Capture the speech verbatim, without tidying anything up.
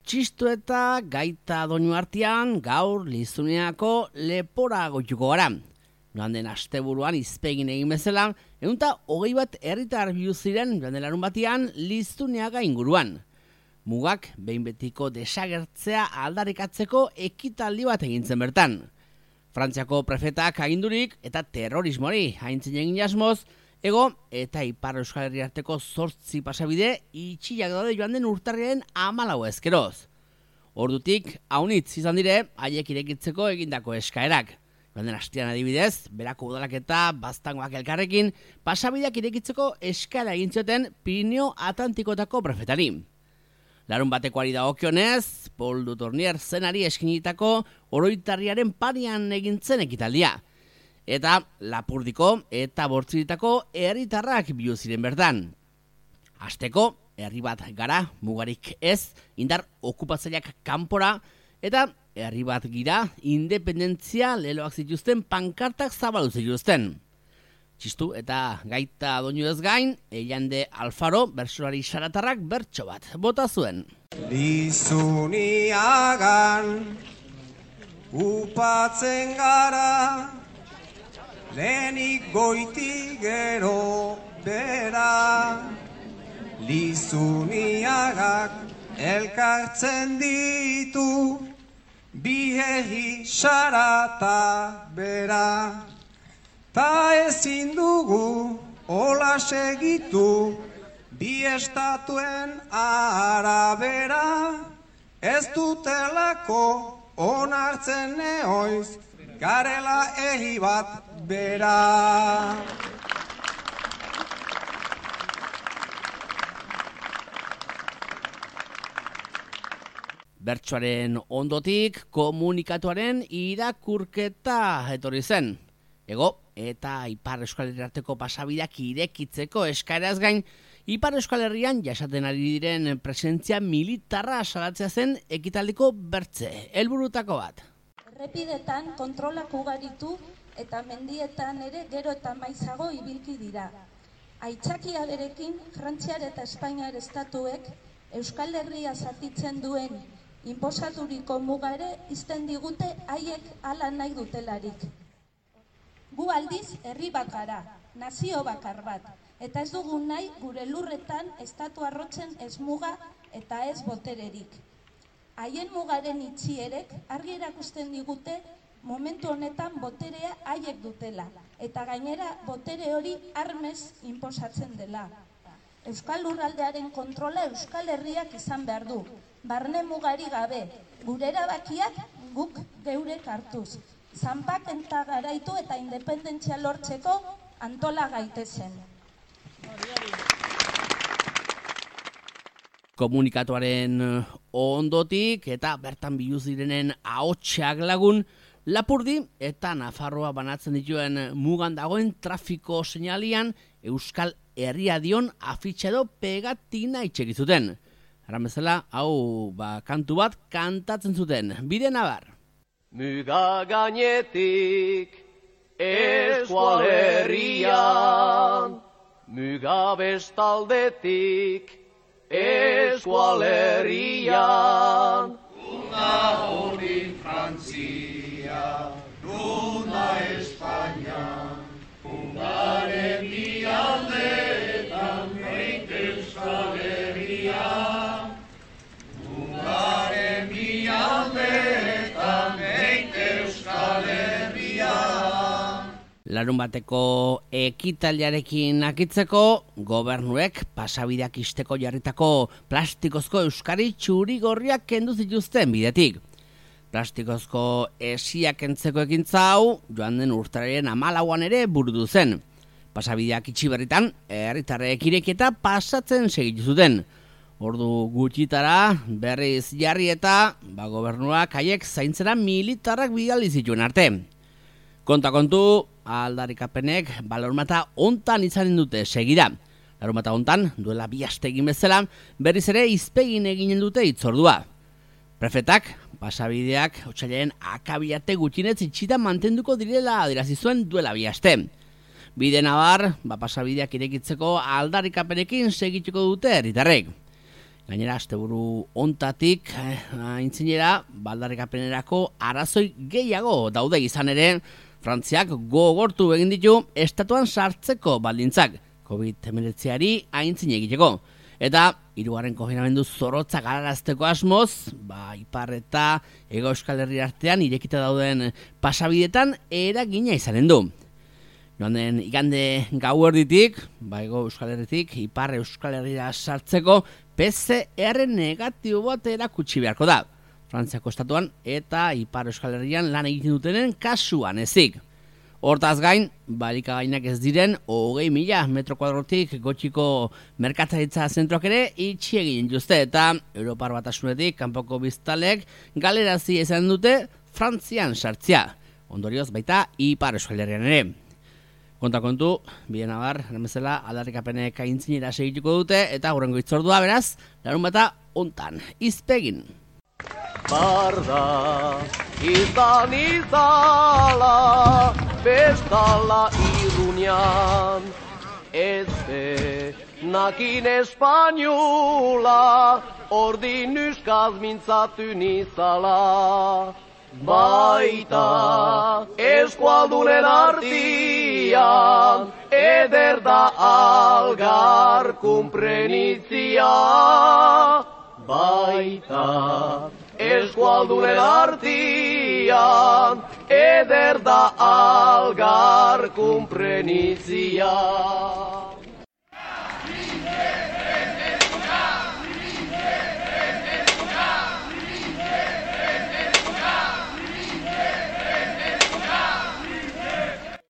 Txistu eta gaita doinu artean gaur Lizuneako lepora goituko gara. Joan den asteburuan izpegin egin bezala, ehunta hogei bat herritar bildu ziren joan den larun batean Lizuneaga inguruan. Mugak behin betiko desagertzea aldarrikatzeko ekitaldi bat egin zen bertan. Frantziako prefetak agindurik eta terrorismoari aintzin egin asmoz, ego eta Ipar Euskal Herri arteko zortzi pasabide itxiak daude joan den urtarriaren hamalau ezkeroz. Ordutik, haunitz izan dire, haiek irekitzeko egindako eskaerak. Joan den astean adibidez, berako udalak eta baztangoak elkarrekin, pasabideak irekitzeko eskaera egin zioten Pirinio Atlantikotako prefetari. Larun batekoari dagokionez, Paul du Tournier zenari eskinitako oroitarriaren parian egintzen ekitaldia. Eta Lapurdiko eta Bortzitako herritarrak bildu ziren bertan. Hasteko, herri bat gara, mugarik ez, indar okupatzaileak kanpora, eta herri bat gira, independentzia leloak zituzten pankartak zabaldu zituzten. Txistu eta gaita doinu ez gain, Eiande Alfaro bertsolari saratarrak bertso bat bota zuen. Lizuniagan upatzen gara, lehenik goiti gero bera, Lizuniagak elkartzen ditu, bihehi sarata bera. Ta ezin dugu hola segitu, bi estatuen arabera, ez dutelako onartzen neoiz, garela ehi bat bera. Bertsoaren ondotik komunikatuaren irakurketa etorri zen. Ego eta Ipar Euskal Herri arteko pasabideak irekitzeko eskaeraz gain, Ipar Euskal Herrian jasaten ari diren presentzia militarra salatzea zen ekitaldiko bertze, helburutako bat. Errepidetan kontrolak ugaritu eta mendietan ere gero eta maizago ibilki dira. Aitzakia berekin, Frantziar eta Espainiar estatuek Euskal Herria zatitzen duen inposaturiko mugare izten digute haiek hala nahi dutelarik. Gu aldiz herri bat gara, nazio bakar bat, eta ez dugu nahi gure lurretan estatu arrotzen ez muga eta ez botererik. Haien mugaren itxierek argi erakusten digute momentu honetan boterea haiek dutela, eta gainera botere hori armez inposatzen dela. Euskal lurraldearen kontrola Euskal Herriak izan behar du, barne mugari gabe, gure erabakiak guk geurek hartuz. Zanpak eta garaitu eta independentzia lortzeko antola gaitezen. Komunikatuaren ondotik eta bertan bildu zirenen ahotsak lagun, Lapurdi eta Nafarroa banatzen dituen mugan dagoen trafiko seinalian Euskal Herria dion afitxa edo pegatina itxeki zuten. Eran bezala, hau ba, kantu bat kantatzen zuten, bide nabar. Muga gainetik Euskal Herrian, muga bestaldetik Euskal Herrian. Una hori Frantzia, una Espainia, mugaren bialdeetan beite Euskal Herria, mugaren bialdeetan Larun bateko ekitaldiarekin akitzeko, gobernuek pasabideak isteko jarritako plastikozko euskari txuri gorriak kendu zituzten bidetik. Plastikozko esiak kentzeko ekintza hau, joan den urtararen hamalauan ere burutu zen. Pasabideak itxi berritan, herritarrek irekita pasatzen segitu zuten. Ordu gutxitara berriz jarri eta ba, gobernuak haiek zaintzera militarrak bidali zituen arte. Konta kontu, aldarrikapenek balormata hontan izanen dute segira. Larunbata hontan, duela bi aste egin bezala, berriz ere izpegin eginen dute hitzordua. Prefetak, pasabideak, otsailaren akabiate gutxinez itxita mantenduko direla adierazi zuen duela bi aste. Bide nabar, ba pasabideak irekitzeko aldarrikapenekin segituko dute herritarrek. Gainera, asteburu ontatik, eh, aintzinera, baldarrikapenerako arazoi gehiago daude izan ere, Frantziak gogortu egin ditu estatuan sartzeko baldintzak, covid hemeretziari aintzin egiteko. Eta, hirugarren konfinamendu zorrotza galarazteko asmoz, ba, Ipar eta Hego Euskal Herria artean irekita dauden pasabidetan eragina izanen du. Joan den igande gauerditik, ba, Hego Euskal Herritik, Ipar Euskal Herria sartzeko P C R negatibo bat erakutsi beharko da. Frantziako estatuan eta Ipar Euskal Herrian lan egiten dutenen kasuan ezik. Hortaz gain, balikagainak ez diren, hogei mila metro kuadrotik gotxiko merkataritza zentroak ere itxi egin dituzte eta Europar Batasunetik kanpoko biztalek galerazi izan dute Frantzian sartzea. Ondorioz baita Ipar Euskal Herrian ere. Konta kontu, bien abar, nemezela aldarrikapenek aintzinera segituko dute eta hurrengo itzordua beraz, larun bata ontan, izpegin. Barda, izan izala, bestala irunian, ez be, nakin espainula, ordin nuskaz mintzatu nizala. Baita, eskualdunen artian, eder da algar kumprenitzia. Baita, eskualdunen artian, eder da algar kumprenitzia.